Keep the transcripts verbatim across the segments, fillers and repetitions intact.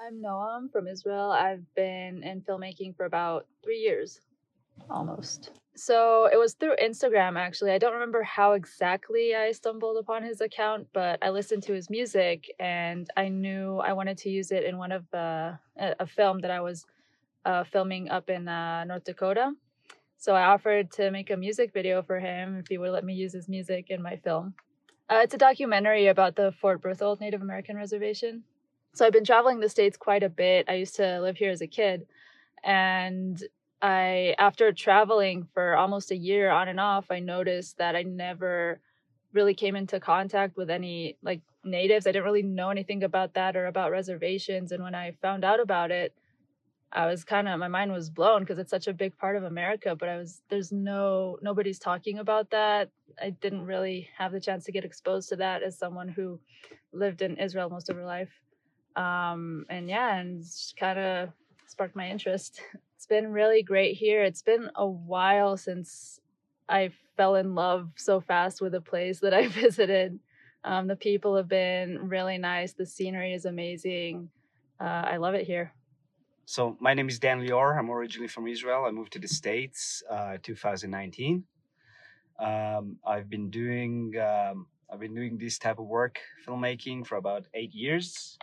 I'm Noam from Israel. I've been in filmmaking for about three years, almost. So it was through Instagram, actually. I don't remember how exactly I stumbled upon his account, but I listened to his music and I knew I wanted to use it in one of uh, a, a film that I was uh, filming up in uh, North Dakota. So I offered to make a music video for him if he would let me use his music in my film. Uh, it's a documentary about the Fort Berthold Native American Reservation. So I've been traveling the States quite a bit. I used to live here as a kid. And I, after traveling for almost a year on and off, I noticed that I never really came into contact with any like natives. I didn't really know anything about that or about reservations. And when I found out about it, I was kind of, my mind was blown because it's such a big part of America, but I was, there's no, nobody's talking about that. I didn't really have the chance to get exposed to that as someone who lived in Israel most of her life. Um, and yeah, and kind of sparked my interest. It's been really great here. It's been a while since I fell in love so fast with a place that I visited. Um, the people have been really nice. The scenery is amazing. Uh, I love it here. So my name is Dan Lior. I'm originally from Israel. I moved to the States uh, two thousand nineteen. Um, I've been doing um, I've been doing this type of work, filmmaking, for about eight years.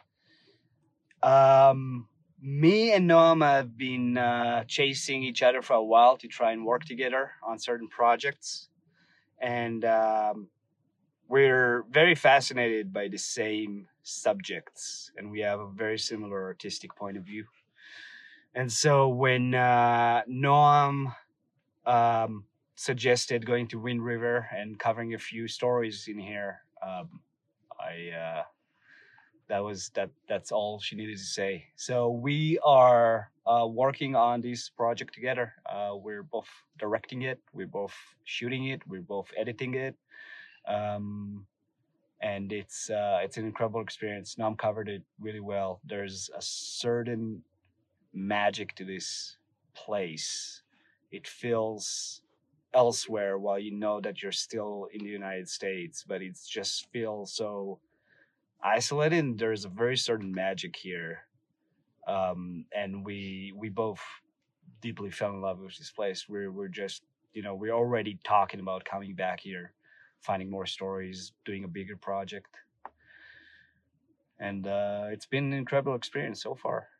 Um, Me and Noam have been uh, chasing each other for a while to try and work together on certain projects, and um, we're very fascinated by the same subjects, and we have a very similar artistic point of view. And so when uh, Noam um, suggested going to Wind River and covering a few stories in here, um, I uh, that was that. That's all she needed to say. So we are uh, working on this project together. Uh, we're both directing it. We're both shooting it. We're both editing it. Um, and it's uh, it's an incredible experience. Noam covered it really well. There's a certain magic to this place. It feels elsewhere while you know that you're still in the United States, but it just feels so isolated. And there's a very certain magic here, um, and we we both deeply fell in love with this place. We're we're just you know we're already talking about coming back here, finding more stories, doing a bigger project, and uh, it's been an incredible experience so far.